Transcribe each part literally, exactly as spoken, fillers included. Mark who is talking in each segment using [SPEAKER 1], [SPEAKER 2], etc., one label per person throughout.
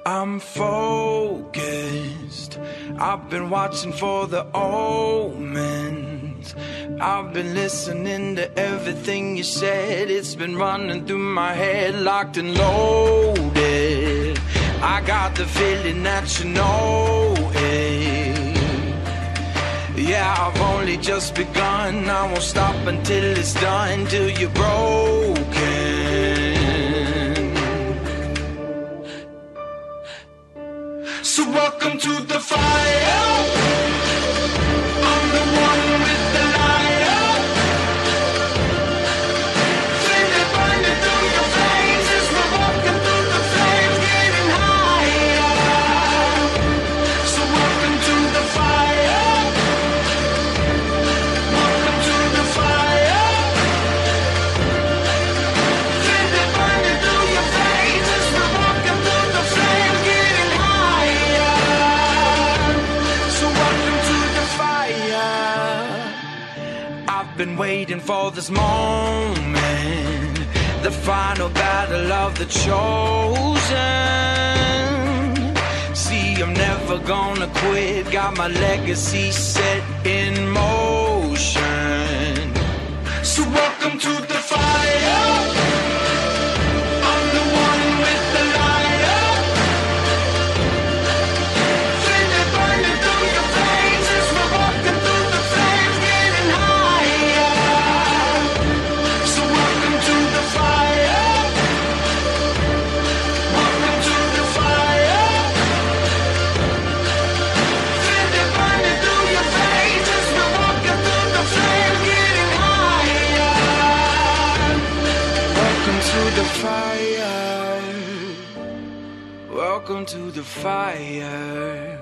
[SPEAKER 1] I'm focused. I've been watching for the omens. I've been listening to everything you said. It's been running through my head, locked and loaded. I got the feeling that you know it. Yeah, I've only just begun. I won't stop until it's done, till you're broken. So welcome to the fire. I'm the one with the lighter. Feel it burning through your veins as we're walking through the flames, getting higher. So welcome to the fire. Welcome to the fire. Feel it burning through your veins as we're walking through the flames, getting higher. So welcome to the fire. I've been waiting for this moment, the final battle of the chosen. See, I'm never gonna quit, got my legacy set in motion. So welcome to the fire. I'm the one with the lighter. Feel it burning through your veins as we're walking through the flames, getting higher. So welcome to the fire. Welcome to the fire. Feel it burning through your veins as we're walking through the flames, getting higher. Welcome to the fire. Welcome to the fire.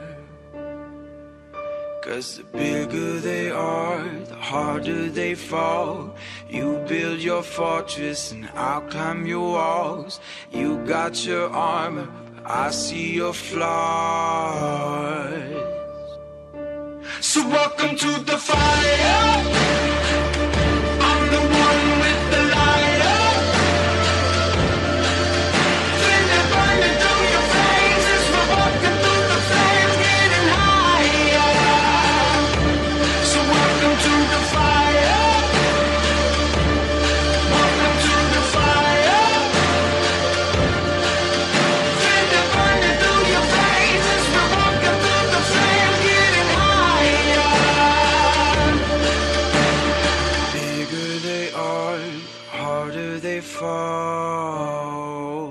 [SPEAKER 1] 'Cause the bigger they are, the harder they fall. You build your fortress and I'll climb your walls. You got your armor, I see your flaws. So welcome to the fire. I'm the one with the lighter. Feel it burning through your veins as we're walking through the flames, getting higher. So welcome to the fire. Welcome to the fire. Feel it burning through your veins as we're walking through the flames, getting higher. Bigger they are, harder they fall.